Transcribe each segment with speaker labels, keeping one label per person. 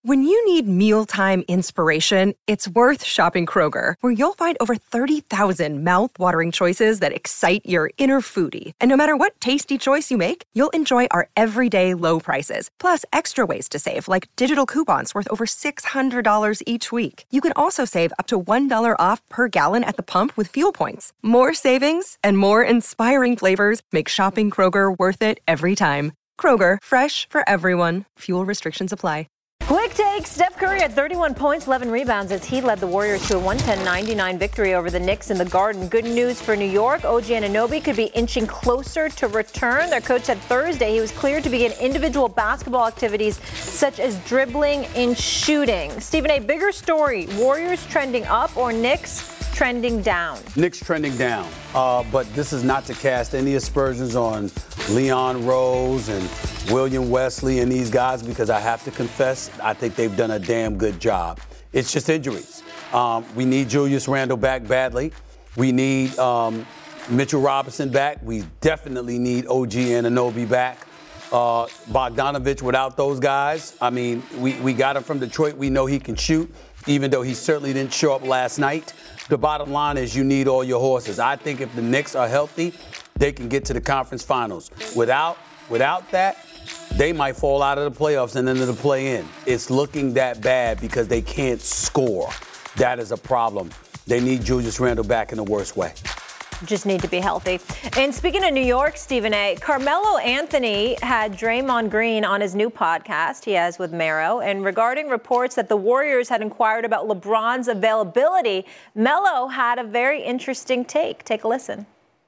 Speaker 1: When you need mealtime inspiration, it's worth shopping Kroger, where you'll find over 30,000 mouth-watering choices that excite your inner foodie. And no matter what tasty choice you make, you'll enjoy our everyday low prices, plus extra ways to save, like digital coupons worth over $600 each week. You can also save up to $1 off per gallon at the pump with fuel points. More savings and more inspiring flavors make shopping Kroger worth it every time. Kroger, fresh for everyone. Fuel restrictions apply.
Speaker 2: Quick take, Steph Curry had 31 points, 11 rebounds as he led the Warriors to a 110-99 victory over the Knicks in the Garden. Good news for New York. OG Anunoby could be inching closer to return. Their coach said Thursday he was cleared to begin individual basketball activities such as dribbling and shooting. Stephen A., bigger story, Warriors trending up or Knicks trending down?
Speaker 3: Knicks trending down. But this is not to cast any aspersions on Leon Rose and William Wesley and these guys, because I have to confess, I think they've done a damn good job. It's just injuries. We need Julius Randle back badly. We need Mitchell Robinson back. We definitely need OG Anunoby back. Bogdanovich without those guys. I mean, we got him from Detroit. We know he can shoot, even though he certainly didn't show up last night. The bottom line is you need all your horses. I think if the Knicks are healthy, they can get to the conference finals. Without that, they might fall out of the playoffs and into the play-in. It's looking that bad because they can't score. That is a problem. They need Julius Randle back in the worst way.
Speaker 2: Just need to be healthy. And speaking of New York, Stephen A., Carmelo Anthony had Draymond Green on his new podcast he has with Mero. And regarding reports that the Warriors had inquired about LeBron's availability, Melo had a very interesting take. Take a listen.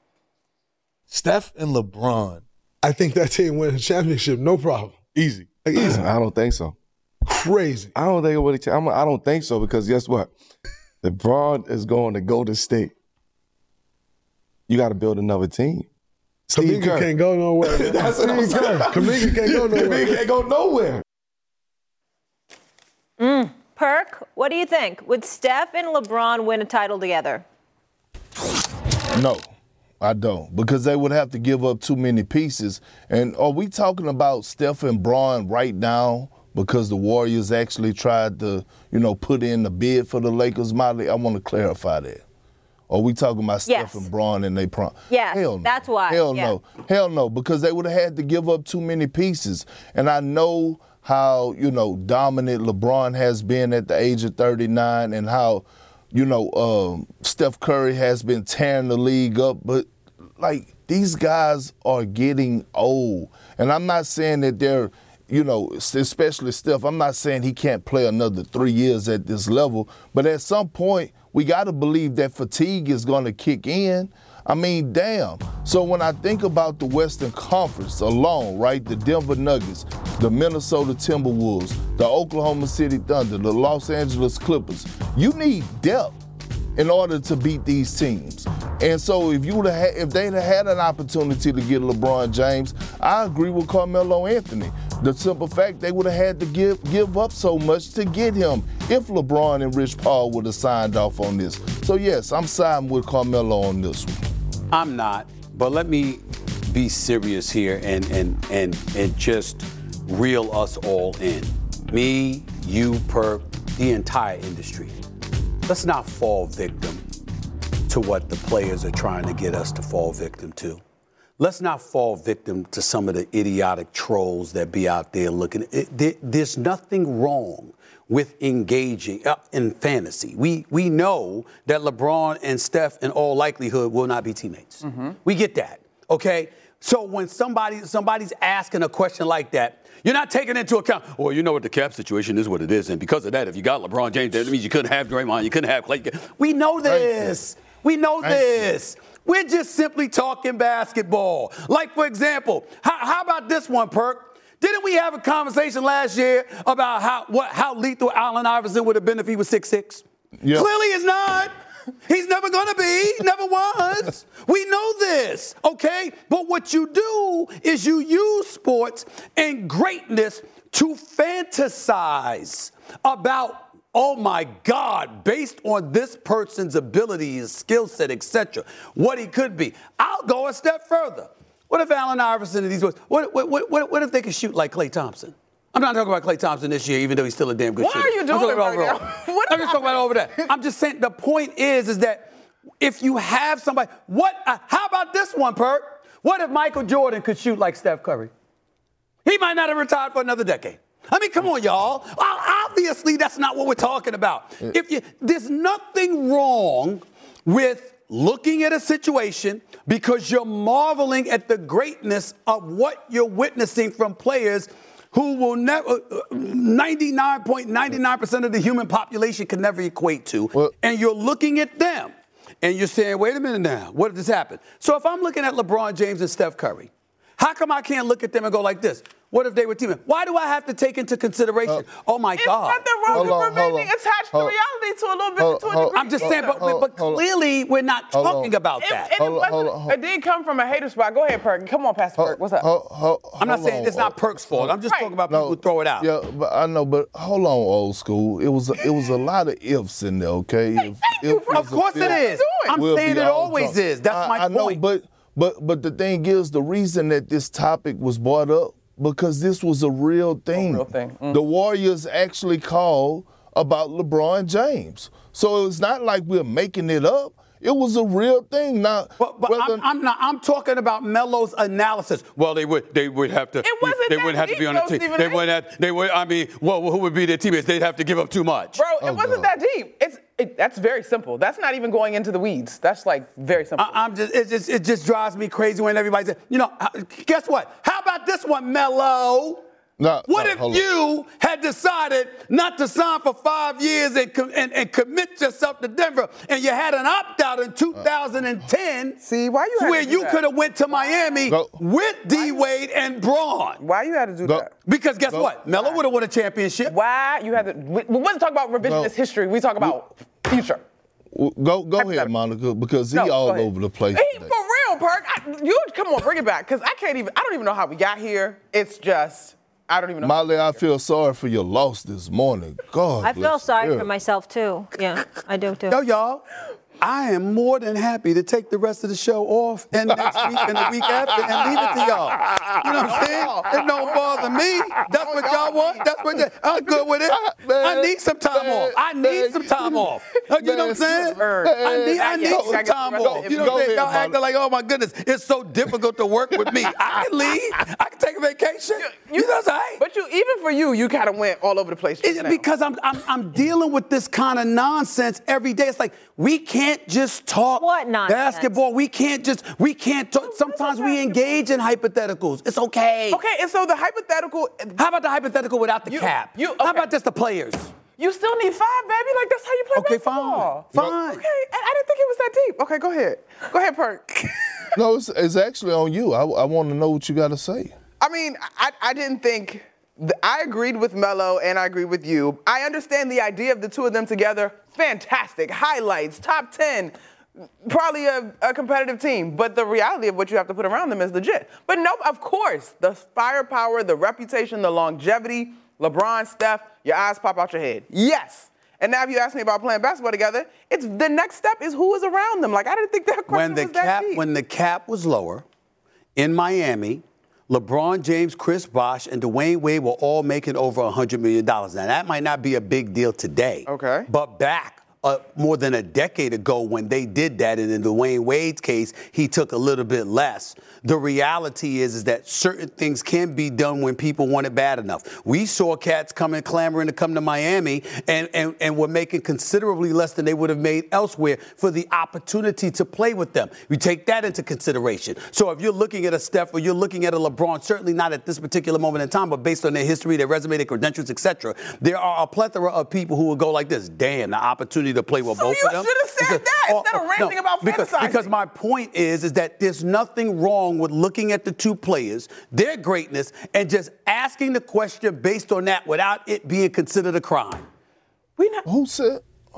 Speaker 4: Steph and LeBron.
Speaker 5: I think that team wins a championship, no problem. Easy. Like, easy.
Speaker 4: I don't think so.
Speaker 5: Crazy.
Speaker 4: I don't think it would. I don't think so, because guess what? LeBron is going to Golden State. You got to build another team.
Speaker 5: Kuminga can't go nowhere.
Speaker 4: That's what I'm saying.
Speaker 5: Kuminga can't go nowhere.
Speaker 4: Kuminga can't go nowhere.
Speaker 2: Perk, what do you think? Would Steph and LeBron win a title together?
Speaker 4: No, I don't, because they would have to give up too many pieces. And are we talking about Steph and Bron right now because the Warriors actually tried to, put in the bid for the Lakers? Molly, I want to clarify that. Are we talking about Steph and Bron and they prom?
Speaker 2: Yes,
Speaker 4: Hell no.
Speaker 2: That's why.
Speaker 4: No. Hell no, because they would have had to give up too many pieces. And I know how, dominant LeBron has been at the age of 39 and how, Steph Curry has been tearing the league up. But, these guys are getting old. And I'm not saying that they're, especially Steph, I'm not saying he can't play another 3 years at this level. But at some point, we got to believe that fatigue is going to kick in. I mean, damn. So when I think about the Western Conference alone, right, the Denver Nuggets, the Minnesota Timberwolves, the Oklahoma City Thunder, the Los Angeles Clippers, you need depth in order to beat these teams. And so if they'd have had an opportunity to get LeBron James, I agree with Carmelo Anthony. The simple fact they would have had to give up so much to get him if LeBron and Rich Paul would have signed off on this. So yes, I'm siding with Carmelo on this one.
Speaker 3: I'm not, but let me be serious here and just reel us all in. Me, you, Perk, the entire industry. Let's not fall victim to what the players are trying to get us to fall victim to. Let's not fall victim to some of the idiotic trolls that be out there looking. There's nothing wrong with engaging in fantasy. We know that LeBron and Steph in all likelihood will not be teammates. Mm-hmm. We get that, okay? So when somebody's asking a question like that, you're not taking into account, well, you know what, the cap situation is what it is, and because of that, if you got LeBron James, that means you couldn't have Draymond, you couldn't have Clay. We know this. We know this. We're just simply talking basketball. Like, for example, how about this one, Perk? Didn't we have a conversation last year about how lethal Allen Iverson would have been if he was 6'6"? Yep. Clearly he's not. He's never going to be. Never was. We know this, okay? But what you do is you use sports and greatness to fantasize about, oh, my God, based on this person's ability, his skill set, etc., what he could be. I'll go a step further. What if Allen Iverson and these boys, what if they could shoot like Klay Thompson? I'm not talking about Klay Thompson this year, even though he's still a damn good shooter.
Speaker 6: Why are you doing it right now?
Speaker 3: I'm just talking about over that. I'm just saying the point is that if you have somebody, how about this one, Perk? What if Michael Jordan could shoot like Steph Curry? He might not have retired for another decade. I mean, come on, y'all. Obviously, that's not what we're talking about. There's nothing wrong with looking at a situation because you're marveling at the greatness of what you're witnessing from players who will never, 99.99% of the human population can never equate to. And you're looking at them and you're saying, wait a minute now, what did this happen? So if I'm looking at LeBron James and Steph Curry, how come I can't look at them and go like this? What if they were teaming? Why do I have to take into consideration, oh, my God.
Speaker 6: It's nothing wrong with remaining attached to reality to a little bit, to a degree.
Speaker 3: I'm just saying, but clearly we're not talking about that.
Speaker 6: It did come from a hater spot. Go ahead, Perk. Come on, Pastor Perk. What's up?
Speaker 3: I'm not saying it's not Perk's fault. I'm just talking about people who throw it out.
Speaker 4: Yeah, but I know, but hold on, old school. It was a lot of ifs in there, okay?
Speaker 3: Of course it is. I'm saying it always is. That's my point.
Speaker 4: I know, but the thing is, the reason that this topic was brought up, because this was a real thing. The Warriors actually called about LeBron James. So it's not like we're making it up. It was a real thing. Now,
Speaker 3: I'm talking about Melo's analysis. Well, they would have to.
Speaker 6: It wasn't
Speaker 3: they wouldn't have to be on the team. Who would be their teammates? They'd have to give up too much.
Speaker 6: Bro, it wasn't that deep. That's very simple. That's not even going into the weeds. That's like very simple.
Speaker 3: It just drives me crazy when everybody says, guess what? How about this one, Melo? What if you had decided not to sign for 5 years and commit yourself to Denver, and you had an opt-out in 2010?
Speaker 6: See, why you had
Speaker 3: where
Speaker 6: to do
Speaker 3: you
Speaker 6: that?
Speaker 3: could have went to Miami with D-Wade and Braun.
Speaker 6: Why you had to do that?
Speaker 3: Because guess what? Melo would have won a championship.
Speaker 6: Why you had to? We wasn't talking about revisionist history. We talk about future.
Speaker 4: Go ahead, Monica, because he all over the place.
Speaker 6: For real, Perk. Come on, bring it back, because I don't even know how we got here. It's just. I don't even know.
Speaker 4: Molly, I feel sorry for your loss this morning. God,
Speaker 2: I feel sorry for myself, too. Yeah, I do, too.
Speaker 3: Yo, y'all, I am more than happy to take the rest of the show off and next week and the week after and leave it to y'all. You know what I'm saying? It don't bother me. That's what y'all want. I'm good with it. I need some time off. You know what I'm saying? I need some time off. You know what I'm saying? Y'all acting like, oh, my goodness, it's so difficult to work with me. I can leave. I can take a vacation. You know what I'm saying?
Speaker 6: But even for you kind of went all over the place just now.
Speaker 3: Because I'm dealing with this kind of nonsense every day. It's like, we can't just talk basketball. We can't talk. Sometimes we engage in hypotheticals. It's okay.
Speaker 6: Okay, and so the hypothetical.
Speaker 3: How about the hypothetical without the cap? How about just the players?
Speaker 6: You still need 5, baby. Like, that's how you play basketball.
Speaker 3: Fine.
Speaker 6: Okay, I didn't think it was that deep. Okay, go ahead. Go ahead, Perk.
Speaker 4: No, it's actually on you. I want to know what you got to say.
Speaker 6: I mean, I didn't think. I agreed with Melo and I agree with you. I understand the idea of the two of them together. Fantastic. Highlights, top 10. Probably a competitive team. But the reality of what you have to put around them is legit. But nope, of course, the firepower, the reputation, the longevity, LeBron, Steph, your eyes pop out your head. Yes. And now if you ask me about playing basketball together, it's the next step is who is around them. Like, I didn't think that question was that deep.
Speaker 3: When the cap was lower in Miami, LeBron James, Chris Bosh, and Dwayne Wade were all making over $100 million. Now, that might not be a big deal today.
Speaker 6: Okay.
Speaker 3: But back more than a decade ago when they did that, and in Dwayne Wade's case, he took a little bit less. The reality is that certain things can be done when people want it bad enough. We saw cats clamoring to come to Miami and were making considerably less than they would have made elsewhere for the opportunity to play with them. We take that into consideration. So if you're looking at a Steph or you're looking at a LeBron, certainly not at this particular moment in time, but based on their history, their resume, their credentials, etc., there are a plethora of people who will go like this. Damn, the opportunity to play with both of them.
Speaker 6: So you should have said that instead of ranting about fantasizing.
Speaker 3: Because my point is that there's nothing wrong with looking at the two players, their greatness, and just asking the question based on that without it being considered a crime.
Speaker 4: Who said?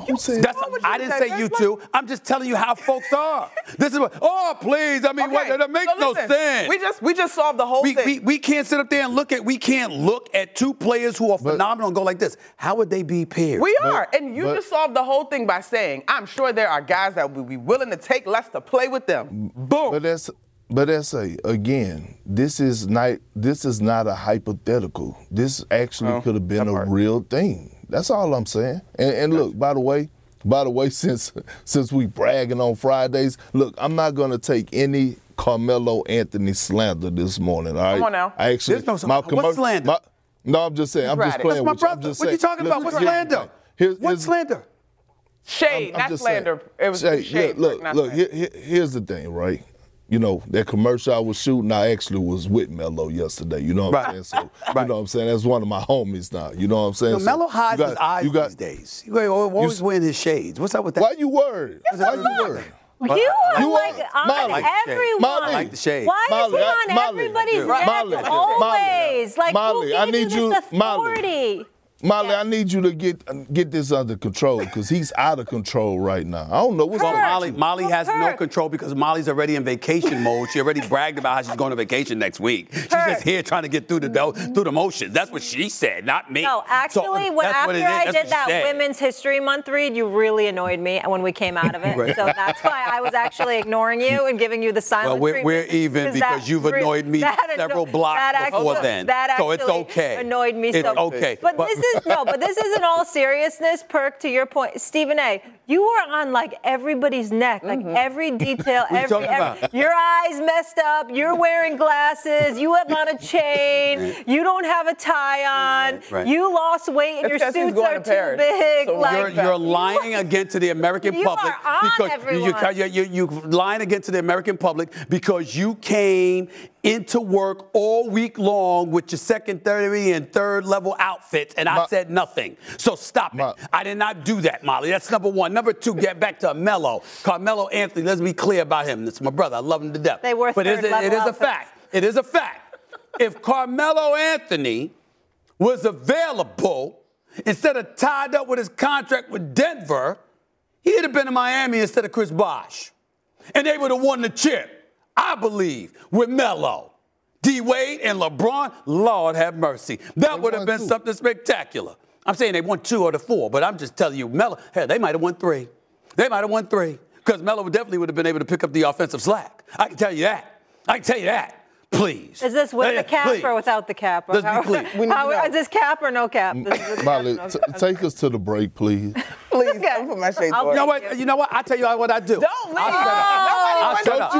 Speaker 3: I didn't say you two. I'm just telling you how folks are. This is what. Oh, please. I mean, that makes no sense.
Speaker 6: We just solved the whole thing.
Speaker 3: We can't sit up there and we can't look at two players who are phenomenal and go like this. How would they be paired?
Speaker 6: We are. And you just solved the whole thing by saying, I'm sure there are guys that would be willing to take less to play with them. Boom.
Speaker 4: But But again, this is not a hypothetical. This actually could have been a real thing. That's all I'm saying. And look, by the way, since we bragging on Fridays, look, I'm not gonna take any Carmelo Anthony slander this morning. All right?
Speaker 6: Come on now.
Speaker 3: There's no what slander?
Speaker 4: No, I'm just saying. I'm just playing
Speaker 3: with
Speaker 4: you.
Speaker 3: I'm just saying. What you talking about? What slander? What slander?
Speaker 6: Shade, not slander. It was shade.
Speaker 4: Look. Here's the thing, right? You know, that commercial I was shooting, I actually was with Melo yesterday. You know what I'm saying? So, you know what I'm saying? That's one of my homies now. You know what I'm saying?
Speaker 3: Melo hides his eyes these days. He always wearing his shades. What's up with that?
Speaker 4: Why you worried? Why you worried?
Speaker 2: You like on everyone.
Speaker 3: I like the shade.
Speaker 2: Why is he on everybody's neck always? Like,
Speaker 4: Molly,
Speaker 2: who gave you this authority?
Speaker 4: Molly, I need you to get this under control because he's out of control right now. I don't know what's going on.
Speaker 3: Molly has no control because Molly's already in vacation mode. She already bragged about how she's going to vacation next week. She's just here trying to get through the motions. That's what she said, not me.
Speaker 2: No, actually, after I did that Women's History Month read, you really annoyed me when we came out of it. Right. So that's why I was actually ignoring you and giving you the silent treatment.
Speaker 3: We're even because you've annoyed me several blocks before then. So it's okay.
Speaker 2: Annoyed me so.
Speaker 3: It's okay.
Speaker 2: But this is in all seriousness, Perk, to your point. Stephen A., you were on like everybody's neck, like every detail, your eyes messed up, you're wearing glasses, you have on a chain, you don't have a tie on, you lost weight and your suits are too big.
Speaker 3: So you're lying again to the American public
Speaker 2: because
Speaker 3: you're lying again to the American public because you came into work all week long with your secondary and third level outfits, and I said nothing. So stop it. I did not do that, Molly. That's number one. Number two, get back to Melo. Carmelo Anthony, let's be clear about him. It's my brother. I love him to death.
Speaker 2: They were
Speaker 3: but it is a fact. It is a fact. If Carmelo Anthony was available instead of tied up with his contract with Denver, he'd have been in Miami instead of Chris Bosh. And they would have won the chip, I believe, with Melo. D-Wade and LeBron, Lord have mercy. That would have been something spectacular. I'm saying they won 2 or the 4, but I'm just telling you, Melo, they might have won 3. They might have won 3 because Melo definitely would have been able to pick up the offensive slack. I can tell you that. Please.
Speaker 2: Is this with the cap or without the cap?
Speaker 3: Let's be clear.
Speaker 2: Is this cap or no cap?
Speaker 4: Molly, take us to the break, please.
Speaker 6: Please, don't put my shades on.
Speaker 3: You know what? I'll tell you what I do.
Speaker 6: Don't leave.
Speaker 3: I'll shut up.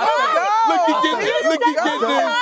Speaker 4: Look, you getting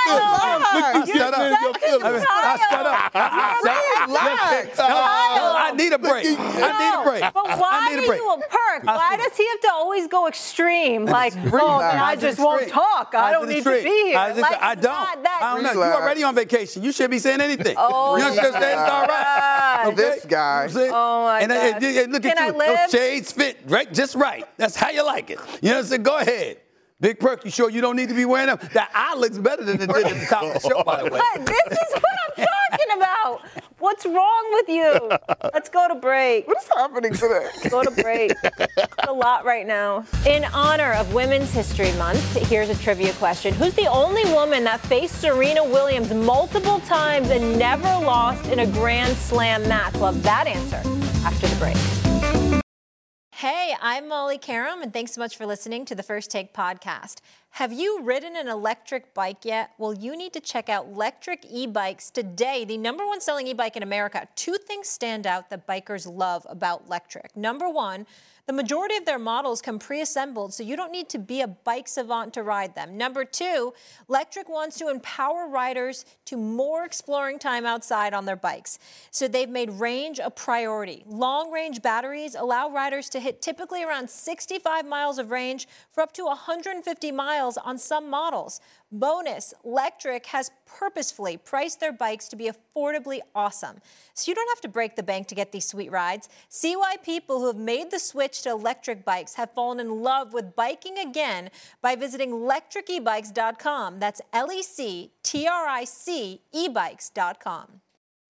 Speaker 3: I need a break.
Speaker 2: But why do you, Perk? Why does he have to always go extreme? Like, I just won't talk. I don't need to be here.
Speaker 3: I don't know. You're already on vacation. You shouldn't be saying anything.
Speaker 2: Oh,
Speaker 3: you understand? It's all right. Okay?
Speaker 6: This guy.
Speaker 2: Oh, my God.
Speaker 3: And look at you. Those shades fit just right. That's how you like it. You know what I'm saying? Go ahead. Big Perk, you sure you don't need to be wearing them? That eye looks better than it did at the top of the show, by the way.
Speaker 2: This is what I'm talking about. What's wrong with you? Let's go to break.
Speaker 6: What is happening today?
Speaker 2: Let's go to break. It's a lot right now. In honor of Women's History Month, here's a trivia question. Who's the only woman that faced Serena Williams multiple times and never lost in a Grand Slam match? We'll have that answer after the break. Hey, I'm Molly Karam, and thanks so much for listening to the First Take podcast. Have you ridden an electric bike yet? Well, you need to check out Lectric E-Bikes today, the #1 selling e-bike in America. 2 things stand out that bikers love about Lectric. Number 1, the majority of their models come pre-assembled, so you don't need to be a bike savant to ride them. Number 2, Lectric wants to empower riders to more exploring time outside on their bikes. So they've made range a priority. Long-range batteries allow riders to hit typically around 65 miles of range for up to 150 miles on some models. Bonus, Lectric has purposefully priced their bikes to be affordably awesome. So you don't have to break the bank to get these sweet rides. See why people who have made the switch to electric bikes have fallen in love with biking again by visiting lectricebikes.com. That's LECTRIC ebikes.com.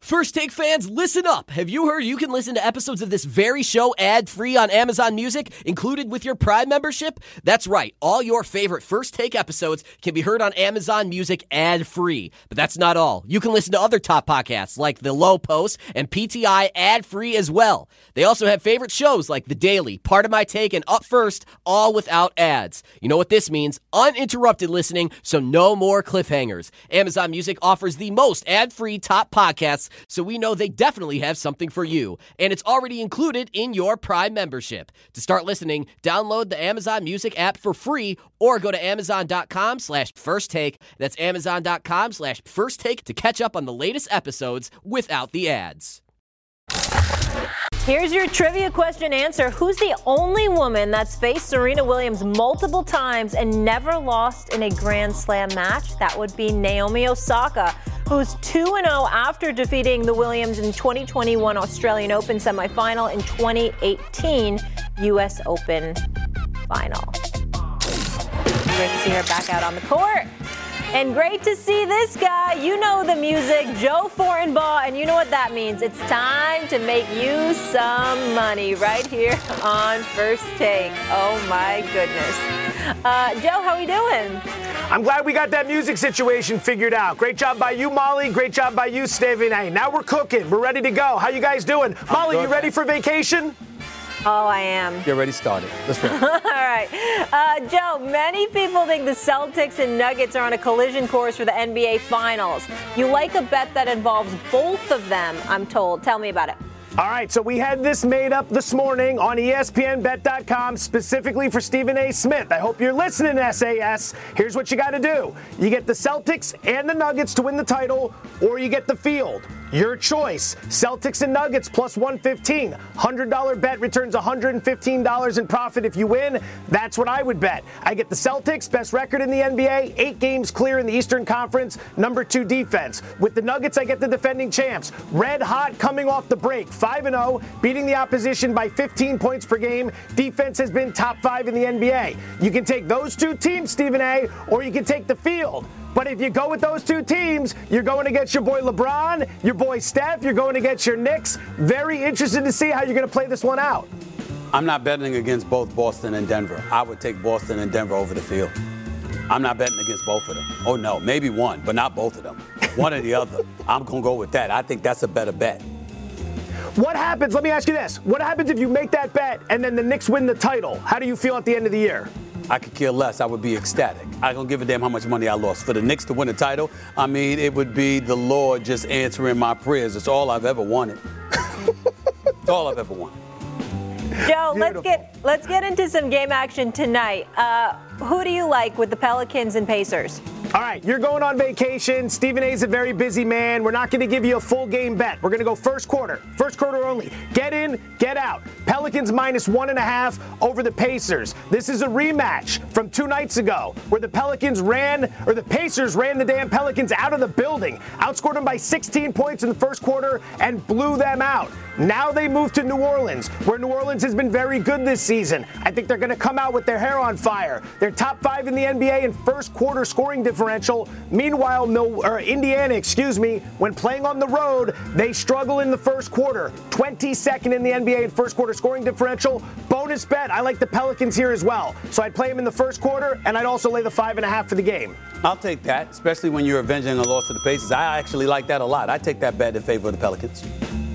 Speaker 7: First Take fans, listen up. Have you heard you can listen to episodes of this very show ad-free on Amazon Music, included with your Prime membership? That's right. All your favorite First Take episodes can be heard on Amazon Music ad-free. But that's not all. You can listen to other top podcasts like The Low Post and PTI ad-free as well. They also have favorite shows like The Daily, Part of My Take, and Up First, all without ads. You know what this means? Uninterrupted listening, so no more cliffhangers. Amazon Music offers the most ad-free top podcasts, so we know they definitely have something for you. And it's already included in your Prime membership. To start listening, download the Amazon Music app for free or go to amazon.com/firsttake. That's amazon.com/firsttake to catch up on the latest episodes without the ads.
Speaker 2: Here's your trivia question answer. Who's the only woman that's faced Serena Williams multiple times and never lost in a Grand Slam match? That would be Naomi Osaka, who's 2-0 after defeating the Williams in 2021 Australian Open semifinal and 2018 U.S. Open final. Great to see her back out on the court. And great to see this guy. You know the music, Joe Fortenbaugh, and you know what that means. It's time to make you some money right here on First Take. Oh, my goodness. Joe, how are we doing?
Speaker 8: I'm glad we got that music situation figured out. Great job by you, Molly. Great job by you, Stephen. Hey, now we're cooking. We're ready to go. How you guys doing? Molly, you ready for vacation?
Speaker 2: Oh, I am.
Speaker 3: Get ready, started. Let's go.
Speaker 2: All right. Joe, many people think the Celtics and Nuggets are on a collision course for the NBA Finals. You like a bet that involves both of them, I'm told. Tell me about it.
Speaker 8: All right, so we had this made up this morning on ESPNBet.com specifically for Stephen A. Smith. I hope you're listening, SAS. Here's what you got to do. You get the Celtics and the Nuggets to win the title, or you get the field. Your choice. Celtics and Nuggets plus 115. $100 bet returns $115 in profit if you win. That's what I would bet. I get the Celtics, best record in the NBA, 8 games clear in the Eastern Conference, number 2 defense. With the Nuggets, I get the defending champs. Red hot coming off the break. 5-0, beating the opposition by 15 points per game. Defense has been top 5 in the NBA. You can take those 2 teams, Stephen A., or you can take the field. But if you go with those 2 teams, you're going against your boy LeBron, your boy Steph, you're going against your Knicks. Very interested to see how you're going to play this one out.
Speaker 3: I'm not betting against both Boston and Denver. I would take Boston and Denver over the field. I'm not betting against both of them. Oh, no, maybe one, but not both of them. One or the other. I'm going to go with that. I think that's a better bet.
Speaker 8: What happens, let me ask you this, what happens if you make that bet and then the Knicks win the title? How do you feel at the end of the year?
Speaker 3: I could care less. I would be ecstatic. I don't give a damn how much money I lost. For the Knicks to win the title, I mean, it would be the Lord just answering my prayers. It's all I've ever wanted. It's all I've ever wanted.
Speaker 2: Joe, let's get into some game action tonight. Who do you like with the Pelicans and Pacers?
Speaker 8: All right, you're going on vacation. Stephen A's a very busy man. We're not going to give you a full game bet. We're going to go first quarter only. Get in, get out. Pelicans minus 1.5 over the Pacers. This is a rematch from 2 nights ago where the Pacers ran the damn Pelicans out of the building, outscored them by 16 points in the first quarter and blew them out. Now they move to New Orleans, where New Orleans has been very good this season. I think they're going to come out with their hair on fire. They're top 5 in the NBA in first quarter scoring differential. Meanwhile, Indiana, when playing on the road, they struggle in the first quarter. 22nd in the NBA in first quarter scoring differential. Bonus bet, I like the Pelicans here as well. So I'd play them in the first quarter, and I'd also lay the 5.5 for the game.
Speaker 3: I'll take that, especially when you're avenging a loss to the Pacers. I actually like that a lot. I take that bet in favor of the Pelicans.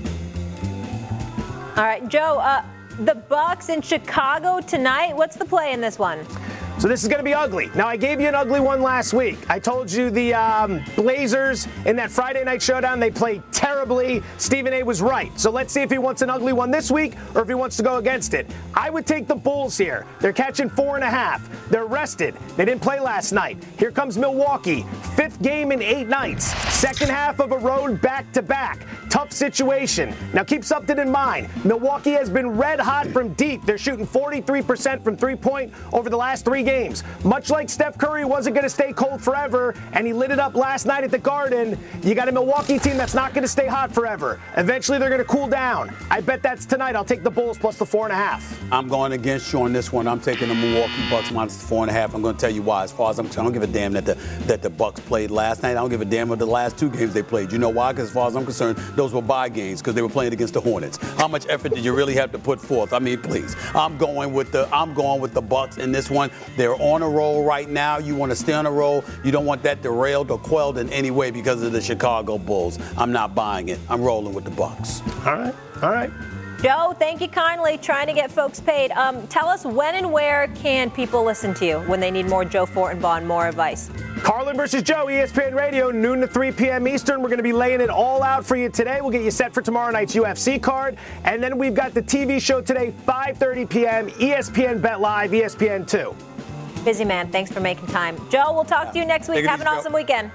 Speaker 2: All right, Joe, the Bucks in Chicago tonight. What's the play in this one?
Speaker 8: So this is going to be ugly. Now, I gave you an ugly one last week. I told you the Blazers in that Friday night showdown, they played terribly. Stephen A. was right. So let's see if he wants an ugly one this week or if he wants to go against it. I would take the Bulls here. They're catching 4.5. They're rested. They didn't play last night. Here comes Milwaukee. 5th game in 8 nights. Second half of a road back-to-back. Tough situation. Now, keep something in mind. Milwaukee has been red hot from deep. They're shooting 43% from three-point over the last 3 games. Much like Steph Curry wasn't going to stay cold forever, and he lit it up last night at the Garden, you got a Milwaukee team that's not going to stay hot forever. Eventually, they're going to cool down. I bet that's tonight. I'll take the Bulls plus the 4.5.
Speaker 3: I'm going against you on this one. I'm taking the Milwaukee Bucks minus the 4.5. I'm going to tell you why. As far as I'm concerned, I don't give a damn that the Bucks played last night. I don't give a damn of the last 2 games they played. You know why? Because as far as I'm concerned, those were bye games because they were playing against the Hornets. How much effort did you really have to put forth? I mean, please. I'm going with the Bucks in this one. They're on a roll right now. You want to stay on a roll. You don't want that derailed or quelled in any way because of the Chicago Bulls. I'm not buying it. I'm rolling with the Bucks.
Speaker 8: All right.
Speaker 2: Joe, thank you kindly. Trying to get folks paid. Tell us when and where can people listen to you when they need more Joe Fortenbaugh and more advice?
Speaker 8: Carlin versus Joe, ESPN Radio, noon to 3 p.m. Eastern. We're going to be laying it all out for you today. We'll get you set for tomorrow night's UFC card. And then we've got the TV show today, 5:30 p.m., ESPN Bet Live, ESPN 2.
Speaker 2: Busy man. Thanks for making time. Joe, we'll talk to you next week. Have an awesome weekend.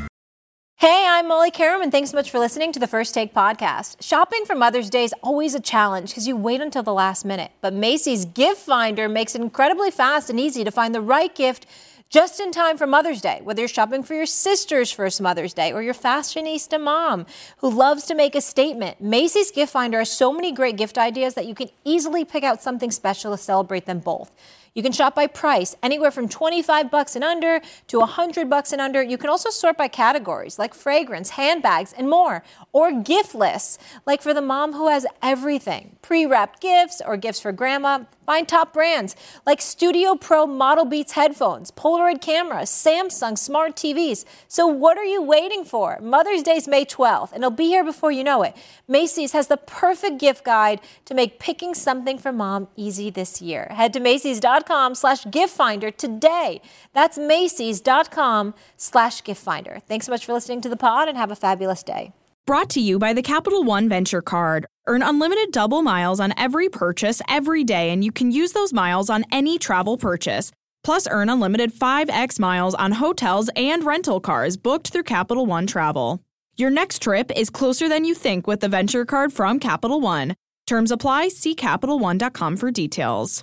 Speaker 9: Hey, I'm Molly Karam, and thanks so much for listening to the First Take podcast. Shopping for Mother's Day is always a challenge because you wait until the last minute. But Macy's Gift Finder makes it incredibly fast and easy to find the right gift just in time for Mother's Day, whether you're shopping for your sister's first Mother's Day or your fashionista mom who loves to make a statement. Macy's Gift Finder has so many great gift ideas that you can easily pick out something special to celebrate them both. You can shop by price, anywhere from $25 and under to $100 and under. You can also sort by categories like fragrance, handbags, and more. Or gift lists, like for the mom who has everything. Pre-wrapped gifts or gifts for grandma. Find top brands like Studio Pro Model Beats headphones, Polaroid cameras, Samsung smart TVs. So what are you waiting for? Mother's Day is May 12th, and it'll be here before you know it. Macy's has the perfect gift guide to make picking something for mom easy this year. Head to Macys.com/giftfinder today. That's Macys.com/giftfinder. Thanks so much for listening to the pod, and have a fabulous day.
Speaker 10: Brought to you by the Capital One Venture Card. Earn unlimited double miles on every purchase every day, and you can use those miles on any travel purchase. Plus, earn unlimited 5x miles on hotels and rental cars booked through Capital One Travel. Your next trip is closer than you think with the Venture Card from Capital One. Terms apply. See CapitalOne.com for details.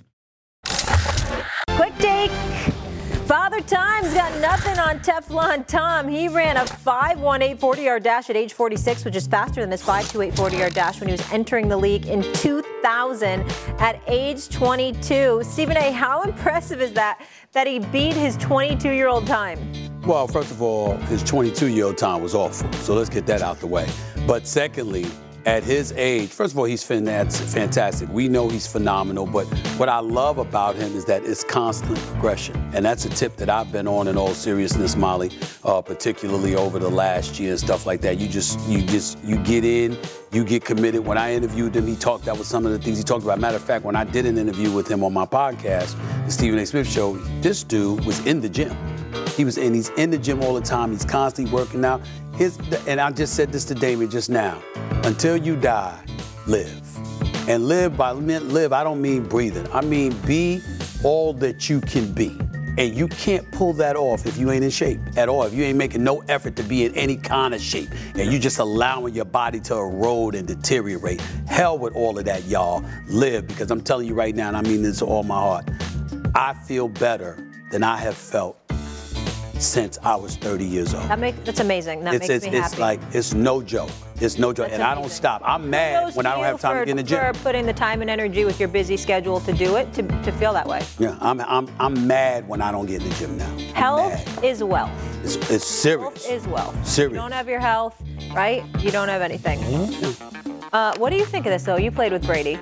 Speaker 2: Quick take. Father Time's got nothing on Teflon Tom. He ran a 5.18 40-yard dash at age 46, which is faster than his 5.28 40-yard dash when he was entering the league in 2000 at age 22. Stephen A., how impressive is that he beat his 22-year-old time?
Speaker 3: Well, first of all, his 22-year-old time was awful, so let's get that out the way. But secondly, at his age, first of all, he's fantastic. We know he's phenomenal, but what I love about him is that it's constant progression. And that's a tip that I've been on in all seriousness, Molly, particularly over the last year and stuff like that. You get in, you get committed. When I interviewed him, that was some of the things he talked about. Matter of fact, when I did an interview with him on my podcast, the Stephen A. Smith Show, this dude was in the gym. He's in the gym all the time. He's constantly working out. And I just said this to Damien just now. Until you die, live. And live, I don't mean breathing. I mean be all that you can be. And you can't pull that off if you ain't in shape at all. If you ain't making no effort to be in any kind of shape. And you just allowing your body to erode and deteriorate. Hell with all of that, y'all. Live, because I'm telling you right now, and I mean this with all my heart, I feel better than I have felt since I was 30 years old.
Speaker 2: That's amazing. That makes me happy.
Speaker 3: It's like, it's no joke. It's no joke.
Speaker 2: That's
Speaker 3: and
Speaker 2: amazing.
Speaker 3: I don't stop. I'm mad when I don't have time to get in the gym.
Speaker 2: For putting the time and energy with your busy schedule to do it, to feel that way.
Speaker 3: Yeah, I'm mad when I don't get in the gym now.
Speaker 2: Health is wealth.
Speaker 3: It's serious.
Speaker 2: Health is wealth.
Speaker 3: Serious.
Speaker 2: You don't have your health, right? You don't have anything.
Speaker 3: Mm-hmm.
Speaker 2: What do you think of this, though? You played with Brady.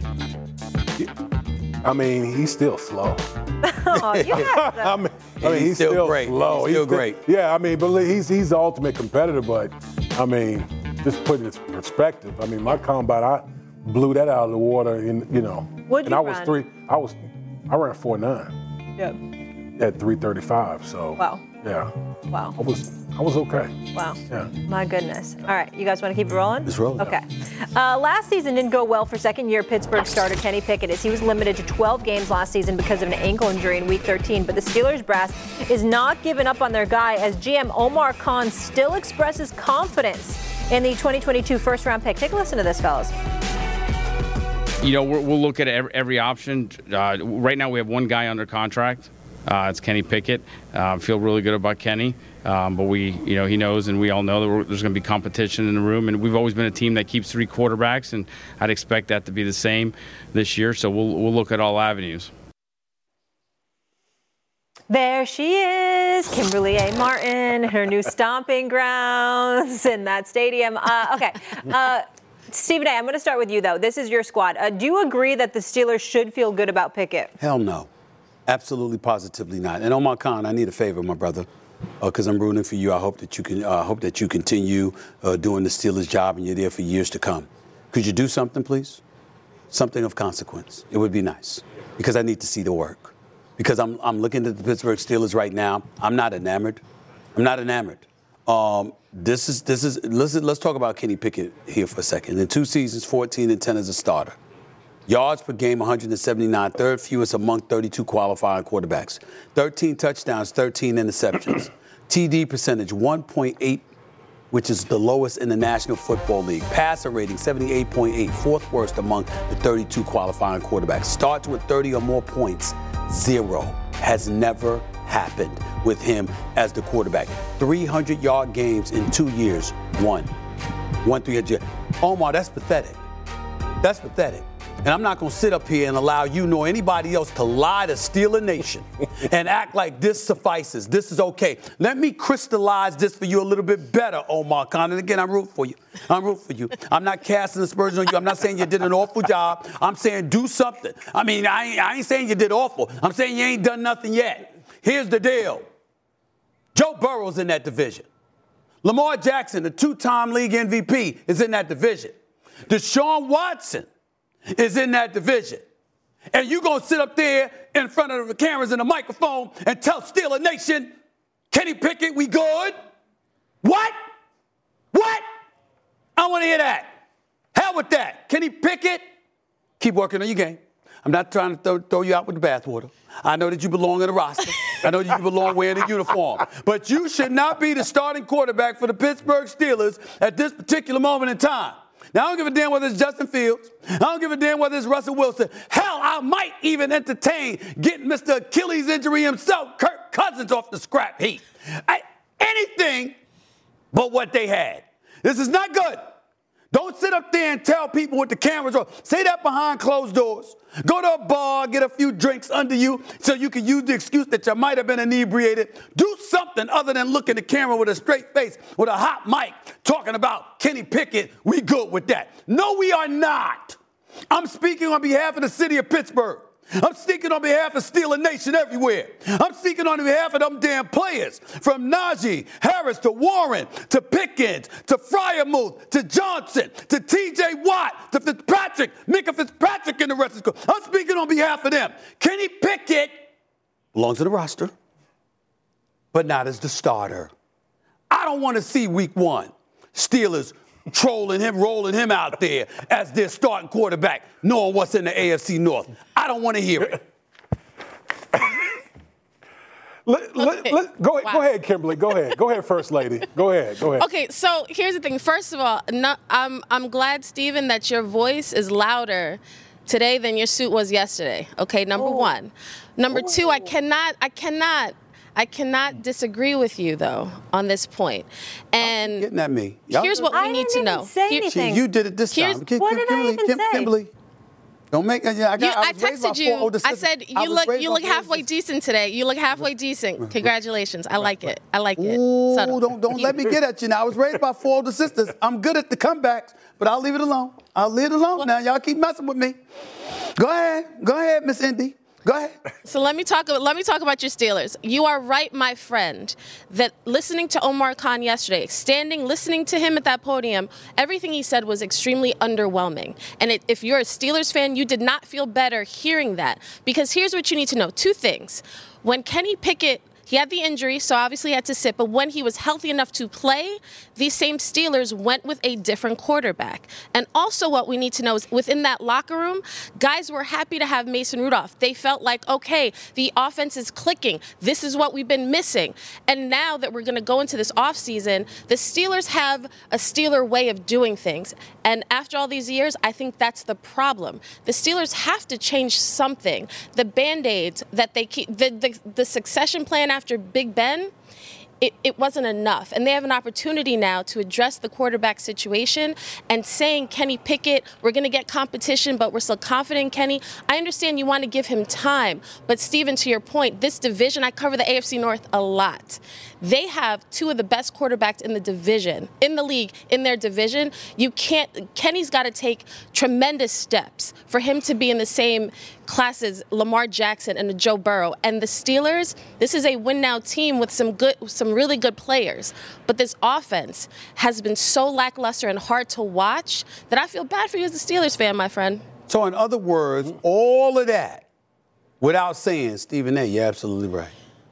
Speaker 5: I mean, he's still slow.
Speaker 2: Oh, yes.
Speaker 5: I mean, he's still
Speaker 3: great.
Speaker 5: slow.
Speaker 3: He's still great.
Speaker 5: Yeah, I mean, but he's the ultimate competitor. But I mean, just put it in perspective. I mean, my combine, I blew that out of the water. What'd you run? I ran 4.9.
Speaker 2: Yep.
Speaker 5: At 3:35. So.
Speaker 2: Wow.
Speaker 5: Yeah.
Speaker 2: Wow.
Speaker 5: I was okay.
Speaker 2: Wow.
Speaker 5: Yeah.
Speaker 2: My goodness. All right, you guys want to keep it rolling?
Speaker 3: Let's roll.
Speaker 2: Okay. Last season didn't go well for second-year Pittsburgh starter Kenny Pickett, as he was limited to 12 games last season because of an ankle injury in Week 13. But the Steelers brass is not giving up on their guy, as GM Omar Khan still expresses confidence in the 2022 first-round pick. Take a listen to this, fellas.
Speaker 11: We'll look at every option. Right now we have one guy under contract. It's Kenny Pickett. I feel really good about Kenny. But he knows, and we all know that there's going to be competition in the room. And we've always been a team that keeps 3 quarterbacks, and I'd expect that to be the same this year. So we'll look at all avenues.
Speaker 2: There she is, Kimberly A. Martin, her new stomping grounds in that stadium. Okay. Stephen A., I'm going to start with you, though. This is your squad. Do you agree that the Steelers should feel good about Pickett?
Speaker 3: Hell no. Absolutely, positively not. And Omar Khan, I need a favor, my brother, because I'm rooting for you. I hope that you continue doing the Steelers' job, and you're there for years to come. Could you do something, please? Something of consequence. It would be nice, because I need to see the work. Because I'm looking at the Pittsburgh Steelers right now. I'm not enamored. Let's talk about Kenny Pickett here for a second. In 2 seasons, 14-10 as a starter. Yards per game, 179, third fewest among 32 qualifying quarterbacks. 13 touchdowns, 13 interceptions. TD percentage, 1.8, which is the lowest in the National Football League. Passer rating, 78.8, fourth worst among the 32 qualifying quarterbacks. Starts with 30 or more points, 0. Has never happened with him as the quarterback. 300-yard games in 2 years, 1 300. Omar, that's pathetic. That's pathetic. And I'm not going to sit up here and allow you nor anybody else to lie to Steeler Nation and act like this suffices. This is okay. Let me crystallize this for you a little bit better, Omar Khan. And again, I'm rooting for you. I'm not casting aspersions on you. I'm not saying you did an awful job. I'm saying do something. I mean, I ain't saying you did awful. I'm saying you ain't done nothing yet. Here's the deal. Joe Burrow's in that division. Lamar Jackson, the 2-time league MVP, is in that division. Deshaun Watson is in that division. And you're going to sit up there in front of the cameras and the microphone and tell Steeler Nation, Kenny Pickett, we good? What? I want to hear that. Hell with that. Kenny Pickett, keep working on your game. I'm not trying to throw you out with the bathwater. I know that you belong in the roster. I know that you belong wearing a uniform. But you should not be the starting quarterback for the Pittsburgh Steelers at this particular moment in time. Now, I don't give a damn whether it's Justin Fields. I don't give a damn whether it's Russell Wilson. Hell, I might even entertain getting Mr. Achilles injury himself, Kirk Cousins, off the scrap heap. Anything but what they had. This is not good. Don't sit up there and tell people what the cameras are. Say that behind closed doors. Go to a bar, get a few drinks under you so you can use the excuse that you might have been inebriated. Do something other than look in the camera with a straight face, with a hot mic, talking about Kenny Pickett. We good with that. No, we are not. I'm speaking on behalf of the city of Pittsburgh. I'm speaking on behalf of Steeler Nation everywhere. I'm speaking on behalf of them damn players, from Najee Harris to Warren to Pickens to Freiermuth to Johnson to T.J. Watt to Fitzpatrick, Minka Fitzpatrick and the rest of the school. I'm speaking on behalf of them. Kenny Pickett belongs to the roster, but not as the starter. I don't want to see week 1 Steelers trolling him, rolling him out there as their starting quarterback, knowing what's in the AFC North. I don't want to hear it.
Speaker 5: Go ahead, Kimberly. Go ahead, First Lady. Go ahead.
Speaker 12: Okay, so here's the thing. First of all, I'm glad, Stephen, that your voice is louder today than your suit was yesterday. Okay, number one. Number two, I cannot disagree with you, though, on this point. And
Speaker 3: getting at me.
Speaker 12: Here's what we need to know.
Speaker 2: Say anything.
Speaker 3: You did it this time.
Speaker 2: What did I even say?
Speaker 3: Kimberly, don't make. I
Speaker 12: texted you. I said you look halfway decent today. You look halfway decent. Congratulations. I like it.
Speaker 3: Ooh, don't let me get at you now. I was raised by 4 older sisters. I'm good at the comebacks, but I'll leave it alone. Now. Y'all keep messing with me. Go ahead, Miss Indy. Go ahead.
Speaker 12: So let me talk about your Steelers. You are right, my friend, that listening to Omar Khan yesterday, listening to him at that podium, everything he said was extremely underwhelming. And if you're a Steelers fan, you did not feel better hearing that. Because here's what you need to know. 2 things. When Kenny Pickett He had the injury, so obviously he had to sit. But when he was healthy enough to play, these same Steelers went with a different quarterback. And also what we need to know is within that locker room, guys were happy to have Mason Rudolph. They felt like, okay, the offense is clicking. This is what we've been missing. And now that we're going to go into this offseason, the Steelers have a Steeler way of doing things. And after all these years, I think that's the problem. The Steelers have to change something. The Band-Aids that they keep, the succession plan after Big Ben, it wasn't enough. And they have an opportunity now to address the quarterback situation and saying, Kenny Pickett, we're going to get competition, but we're still confident in Kenny. I understand you want to give him time. But, Steven, to your point, this division, I cover the AFC North a lot. They have two of the best quarterbacks in the division, in the league, in their division. Kenny's got to take tremendous steps for him to be in the same class as Lamar Jackson and Joe Burrow. And the Steelers, this is a win-now team with some really good players. But this offense has been so lackluster and hard to watch that I feel bad for you as a Steelers fan, my friend.
Speaker 3: So in other words, all of that, without saying, Stephen A., you're absolutely right.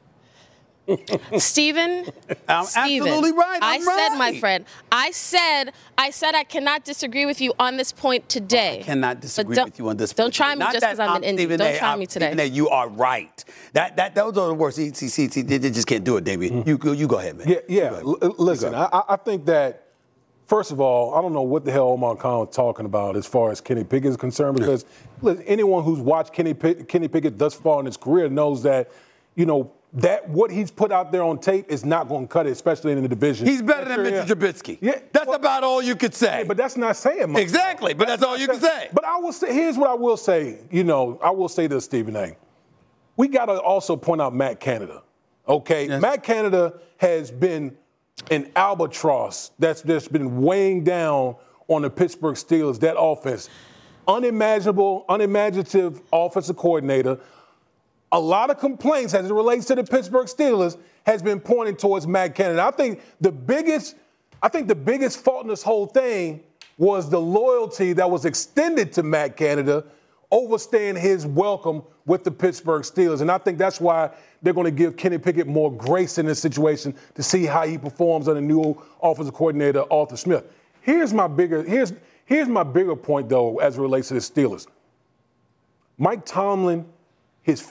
Speaker 12: Stephen,
Speaker 3: absolutely right.
Speaker 12: I said, my friend, I said I cannot disagree with you on this point today.
Speaker 3: I cannot disagree with you on this point.
Speaker 12: Don't try me just because I'm an Indy. Don't try me today.
Speaker 3: Stephen A., you are right. Those are the words. They just can't do it, David. You go ahead, man.
Speaker 5: Yeah. Listen, I think that, first of all, I don't know what the hell Omar Khan was talking about as far as Kenny Pickett is concerned, because anyone who's watched Kenny Pickett thus far in his career knows that, that what he's put out there on tape is not going to cut it, especially in the division.
Speaker 3: He's better than Mitchell Trubisky. Yeah, that's about all you could say.
Speaker 5: Yeah, but that's not saying much.
Speaker 3: Exactly, but that's all you can say.
Speaker 5: But I will say, here's what I will say. I will say this, Stephen A. We got to also point out Matt Canada. Okay, yes. Matt Canada has been an albatross that's just been weighing down on the Pittsburgh Steelers. That offense, unimaginative offensive coordinator. A lot of complaints as it relates to the Pittsburgh Steelers has been pointing towards Matt Canada. I think the biggest fault in this whole thing was the loyalty that was extended to Matt Canada overstaying his welcome with the Pittsburgh Steelers. And I think that's why they're going to give Kenny Pickett more grace in this situation to see how he performs under new offensive coordinator Arthur Smith. Here's my bigger point, though, as it relates to the Steelers. Mike Tomlin, he has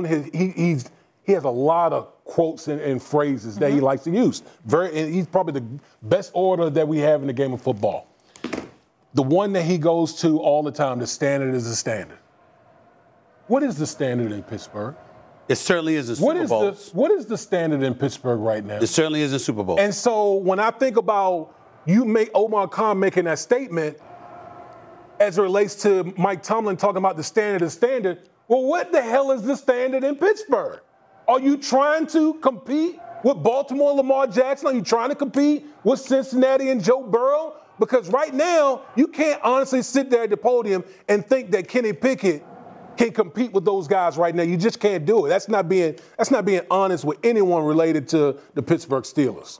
Speaker 5: a lot of quotes and phrases that he likes to use. He's probably the best orator that we have in the game of football. The one that he goes to all the time, the standard is the standard. What is the standard in Pittsburgh?
Speaker 3: It certainly is a Super Bowl.
Speaker 5: What is the standard in Pittsburgh right now?
Speaker 3: It certainly is a Super Bowl.
Speaker 5: And so when I think about Omar Khan making that statement as it relates to Mike Tomlin talking about the standard, well, what the hell is the standard in Pittsburgh? Are you trying to compete with Baltimore, Lamar Jackson? Are you trying to compete with Cincinnati and Joe Burrow? Because right now, you can't honestly sit there at the podium and think that Kenny Pickett can compete with those guys right now. You just can't do it. That's not being honest with anyone related to the Pittsburgh Steelers.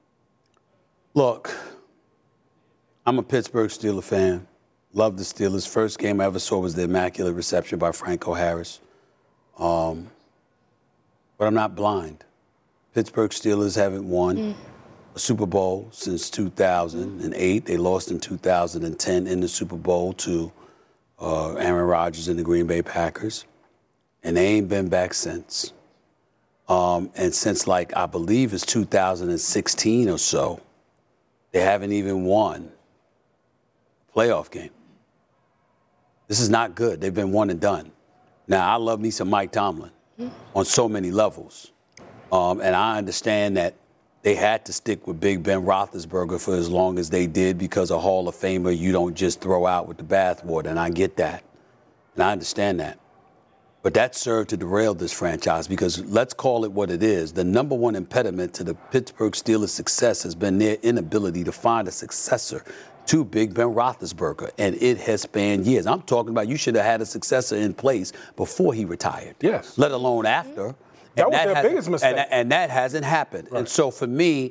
Speaker 3: Look, I'm a Pittsburgh Steelers fan. Love the Steelers. First game I ever saw was the immaculate reception by Franco Harris. But I'm not blind. Pittsburgh Steelers haven't won a Super Bowl since 2008. They lost in 2010 in the Super Bowl to Aaron Rodgers and the Green Bay Packers. And they ain't been back since. And since, I believe it's 2016 or so, they haven't even won a playoff game. This is not good. They've been one and done. Now, I love me some Mike Tomlin on so many levels. And I understand that they had to stick with Big Ben Roethlisberger for as long as they did because a Hall of Famer you don't just throw out with the bathwater, and I get that. And I understand that. But that served to derail this franchise because let's call it what it is. The number one impediment to the Pittsburgh Steelers' success has been their inability to find a successor to Big Ben Roethlisberger, and it has spanned years. I'm talking about you should have had a successor in place before he retired.
Speaker 5: Yes.
Speaker 3: Let alone after.
Speaker 5: That was their biggest mistake.
Speaker 3: And that hasn't happened. Right. And so for me,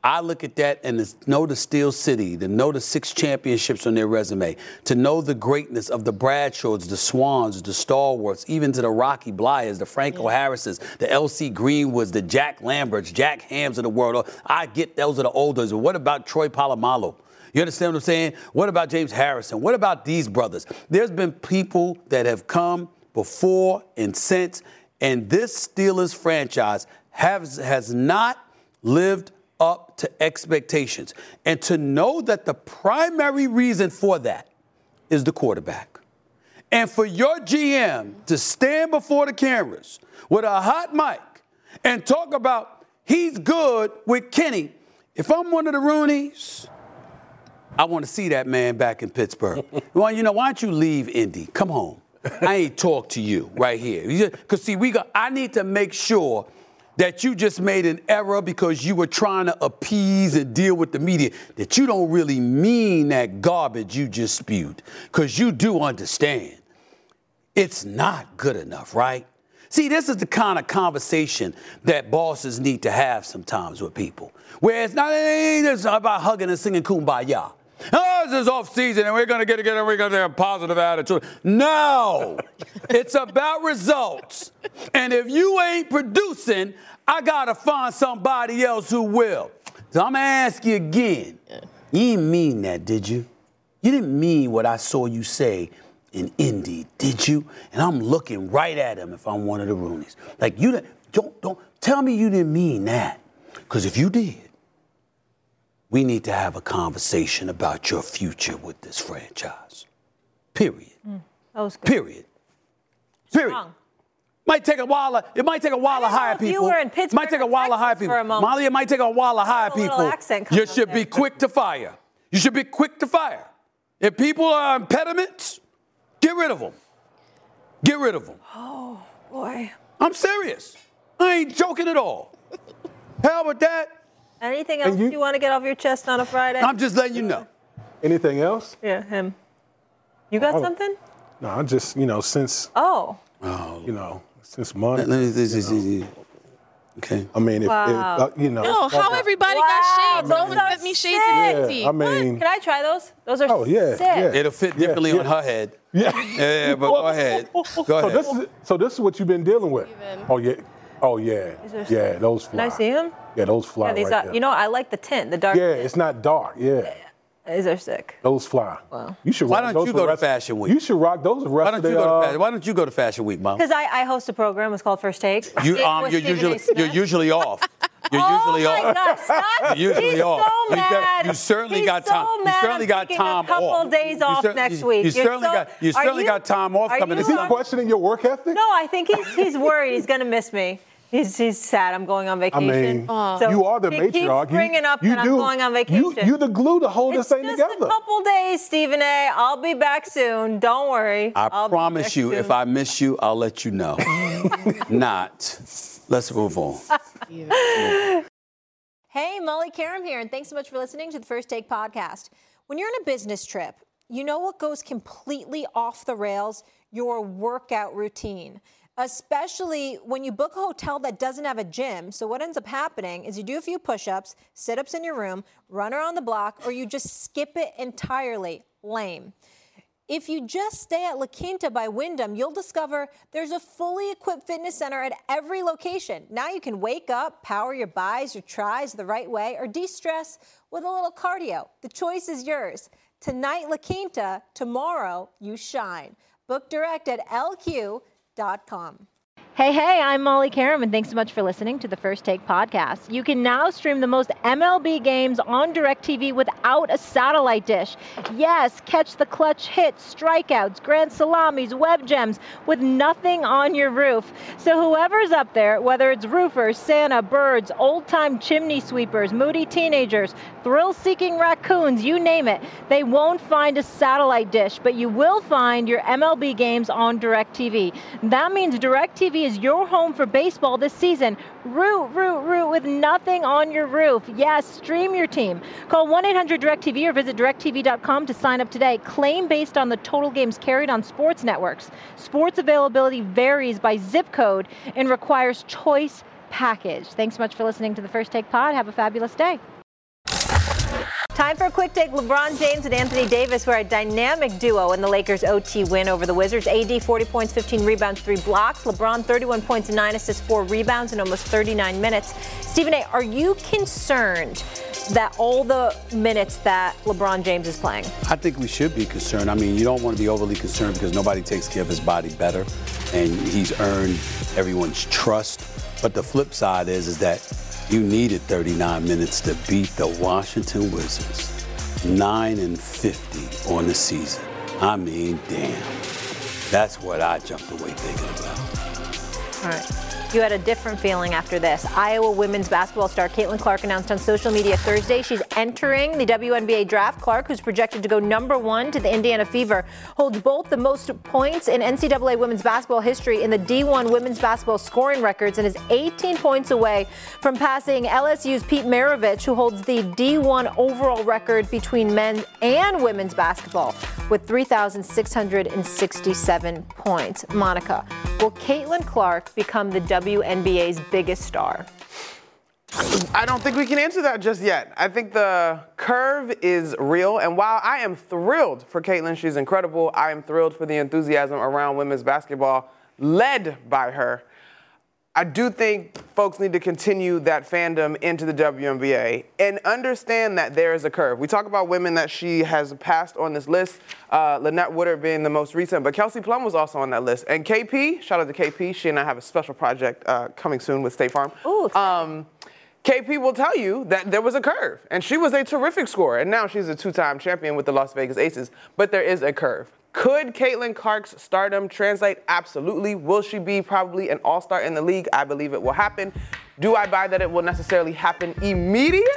Speaker 3: I look at that and to know the Steel City, to know the 6 championships on their resume, to know the greatness of the Bradshaws, the Swans, the Stalwarts, even to the Rocky Blyers, the Franco Harrises, the L.C. Greenwoods, the Jack Lamberts, Jack Hams of the world. I get those are the olders. But what about Troy Polamalu? You understand what I'm saying? What about James Harrison? What about these brothers? There's been people that have come before and since, and this Steelers franchise has not lived up to expectations. And to know that the primary reason for that is the quarterback. And for your GM to stand before the cameras with a hot mic and talk about he's good with Kenny. If I'm one of the Rooneys, I want to see that man back in Pittsburgh. Well, why don't you leave Indy? Come home. I ain't talk to you right here. Because, see, I need to make sure that you just made an error because you were trying to appease and deal with the media, that you don't really mean that garbage you just spewed. Because you do understand it's not good enough, right? See, this is the kind of conversation that bosses need to have sometimes with people, where it ain't just about hugging and singing Kumbaya. Oh, this is off season and we're going to get together and we're going to have a positive attitude. No, it's about results. And if you ain't producing, I got to find somebody else who will. So I'm going to ask you again. You didn't mean that, did you? You didn't mean what I saw you say in Indy, did you? And I'm looking right at him if I'm one of the Rooneys. Like, you don't tell me you didn't mean that. Because if you did, we need to have a conversation about your future with this franchise. Period.
Speaker 2: That was good.
Speaker 3: Period. Period.
Speaker 2: Strong.
Speaker 3: It might take a while to hire people.
Speaker 2: You were in Pittsburgh.
Speaker 3: It might take a while to hire people. Molly, it might take a while to hire people. You should be quick to fire. You should be quick to fire. If people are impediments, get rid of them. Get rid of them.
Speaker 2: Oh, boy.
Speaker 3: I'm serious. I ain't joking at all. Hell with that.
Speaker 2: Anything else you want to get off your chest on a Friday?
Speaker 3: I'm just letting you know.
Speaker 5: Anything else?
Speaker 2: Yeah, him. You got something?
Speaker 5: No, I just, since.
Speaker 2: Oh.
Speaker 5: Since Monday.
Speaker 3: Okay.
Speaker 5: I mean, if
Speaker 12: how everybody got shades. No one sent me shades in
Speaker 5: yeah, I mean.
Speaker 2: Can I try those? Those are sick.
Speaker 5: Yeah.
Speaker 3: It'll fit differently on her head. Yeah, but go ahead. Go ahead.
Speaker 5: So this is what you've been dealing with. Oh, yeah. Yeah, those fly.
Speaker 2: Can I see them?
Speaker 5: Yeah, those fly right there.
Speaker 2: I like the tint, the dark tint.
Speaker 5: Yeah, it's not dark, yeah.
Speaker 2: These are sick.
Speaker 5: Those fly.
Speaker 2: Wow.
Speaker 5: You should
Speaker 3: Why don't you go to Fashion Week?
Speaker 5: You should rock those the rest of the
Speaker 3: Why don't you go to Fashion Week, Mom?
Speaker 2: Because I host a program. It's called First Take.
Speaker 3: You're usually off. You're usually off.
Speaker 2: Oh, my God, stop.
Speaker 3: You're usually
Speaker 2: He's
Speaker 3: off.
Speaker 2: so mad.
Speaker 3: You certainly
Speaker 2: He's
Speaker 3: got time.
Speaker 2: So
Speaker 3: you certainly got time
Speaker 2: a couple
Speaker 3: off.
Speaker 2: Days off next week.
Speaker 3: You certainly got time off coming.
Speaker 5: Is he questioning your work ethic?
Speaker 2: No, I think he's worried. He's going to miss me. He's sad. I'm going on vacation.
Speaker 5: I mean, so you are the matriarch.
Speaker 2: He keeps bringing up that I'm going on vacation.
Speaker 5: You're the glue to hold this thing together.
Speaker 2: It's just a couple days, Stephen A. I'll be back soon. Don't worry.
Speaker 3: I promise you, if I miss you, I'll let you know. Not. Let's move on.
Speaker 9: Hey, Molly Karam here, and thanks so much for listening to the First Take podcast. When you're on a business trip, you know what goes completely off the rails? Your workout routine. Especially when you book a hotel that doesn't have a gym. So what ends up happening is you do a few push-ups, sit-ups in your room, run around the block, or you just skip it entirely. Lame. If you just stay at La Quinta by Wyndham, you'll discover there's a fully equipped fitness center at every location. Now you can wake up, power your bis, your tris the right way, or de-stress with a little cardio. The choice is yours. Tonight, La Quinta. Tomorrow, you shine. Book direct at LQ.com. Hey, I'm Molly Karam, and thanks so much for listening to the First Take podcast. You can now stream the most MLB games on DirecTV without a satellite dish. Yes, catch the clutch hits, strikeouts, grand salamis, web gems with nothing on your roof. So whoever's up there, whether it's roofers, Santa, birds, old-time chimney sweepers, moody teenagers, thrill-seeking raccoons, you name it, they won't find a satellite dish, but you will find your MLB games on DirecTV. That means DirecTV is your home for baseball this season. Root with nothing on your roof. Yes, stream your team. Call 1-800-DirecTV or visit DirecTV.com to sign up today. Claim based on the total games carried on sports networks. Sports availability varies by zip code and requires choice package. Thanks so much for listening to the First Take Pod. Have a fabulous day.
Speaker 2: Time for a quick take. LeBron James and Anthony Davis were a dynamic duo in the Lakers' OT win over the Wizards. AD 40 points, 15 rebounds, 3 blocks. LeBron 31 points, 9 assists, 4 rebounds in almost 39 minutes. Stephen A., are you concerned that all the minutes that LeBron James is playing?
Speaker 3: I think we should be concerned. I mean, you don't want to be overly concerned because nobody takes care of his body better, and he's earned everyone's trust. But the flip side is that you needed 39 minutes to beat the Washington Wizards. 9-50 on the season. I mean, damn. That's what I jumped away thinking about.
Speaker 2: All right. You had a different feeling after this. Iowa women's basketball star Caitlin Clark announced on social media Thursday she's entering the WNBA draft. Clark, who's projected to go number 1 to the Indiana Fever, holds both the most points in NCAA women's basketball history in the D1 women's basketball scoring records and is 18 points away from passing LSU's Pete Maravich, who holds the D1 overall record between men and women's basketball with 3,667 points. Monica, will Caitlin Clark become the WNBA's biggest star?
Speaker 6: I don't think we can answer that just yet. I think the curve is real, and while I am thrilled for Caitlin, she's incredible, I am thrilled for the enthusiasm around women's basketball led by her. I do think folks need to continue that fandom into the WNBA and understand that there is a curve. We talk about women that she has passed on this list, Lynette Woodard being the most recent, but Kelsey Plum was also on that list. And KP, shout out to KP, she and I have a special project coming soon with State Farm.
Speaker 2: Ooh,
Speaker 6: KP will tell you that there was a curve, and she was a terrific scorer, and now she's a 2-time champion with the Las Vegas Aces, but there is a curve. Could Caitlin Clark's stardom translate? Absolutely. Will she be probably an all-star in the league? I believe it will happen. Do I buy that it will necessarily happen immediately?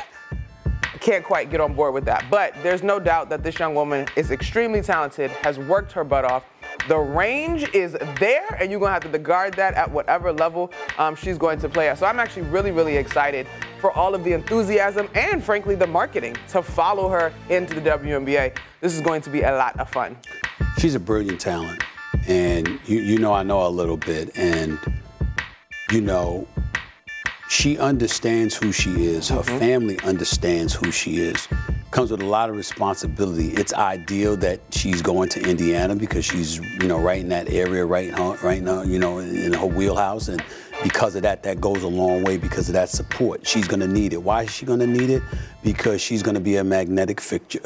Speaker 6: I can't quite get on board with that. But there's no doubt that this young woman is extremely talented, has worked her butt off. The range is there, and you're going to have to guard that at whatever level she's going to play at. So I'm actually really, really excited for all of the enthusiasm and, frankly, the marketing to follow her into the WNBA. This is going to be a lot of fun.
Speaker 3: She's a brilliant talent, and you know I know a little bit, and, you know, she understands who she is. Her family understands who she is. Comes with a lot of responsibility. It's ideal that she's going to Indiana because she's, you know, right in that area, right now, you know, in her wheelhouse. And because of that, that goes a long way because of that support. She's going to need it. Why is she going to need it? Because she's going to be a magnetic figure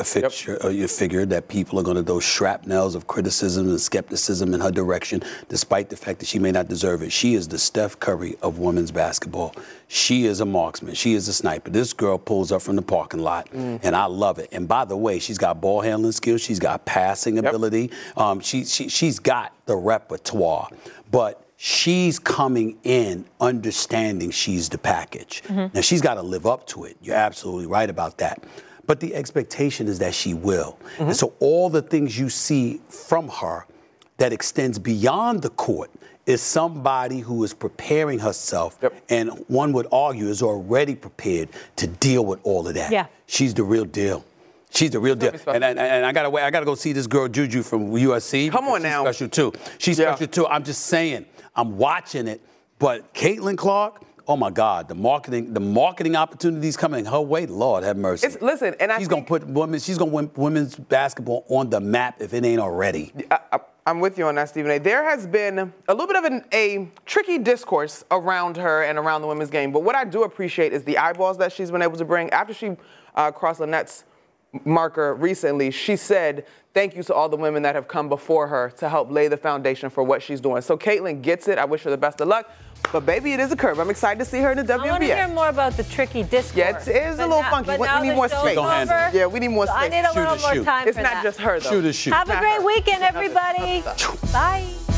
Speaker 3: that people are going to throw shrapnels of criticism and skepticism in her direction, despite the fact that she may not deserve it. She is the Steph Curry of women's basketball. She is a marksman. She is a sniper. This girl pulls up from the parking lot, and I love it. And by the way, she's got ball handling skills. She's got passing ability. She's got the repertoire. But she's coming in understanding she's the package. Now, she's got to live up to it. You're absolutely right about that. But the expectation is that she will. And so all the things you see from her that extends beyond the court is somebody who is preparing herself, and one would argue is already prepared to deal with all of that.
Speaker 2: Yeah.
Speaker 3: She's the real deal. She's the real deal. And I gotta go see this girl Juju from USC.
Speaker 6: Come on now.
Speaker 3: She's special too. She's special too. I'm just saying, I'm watching it. But Caitlin Clark, oh my God, the marketing opportunities coming her way. Lord have mercy. She's gonna put women's basketball on the map if it ain't already.
Speaker 6: I'm with you on that, Stephen A. There has been a little bit of a tricky discourse around her and around the women's game. But what I do appreciate is the eyeballs that she's been able to bring. After she crossed Lynette's marker recently, she said, thank you to all the women that have come before her to help lay the foundation for what she's doing. So Caitlin gets it. I wish her the best of luck. But, baby, it is a curve. I'm excited to see her in the WNBA.
Speaker 2: I want to hear more about the tricky discourse.
Speaker 6: Yeah, it is a little funky. We need more space. Yeah, we need more space.
Speaker 2: I need a little more time
Speaker 6: for that. It's not just her, though.
Speaker 3: Shoot.
Speaker 2: Have a great weekend, everybody. Bye.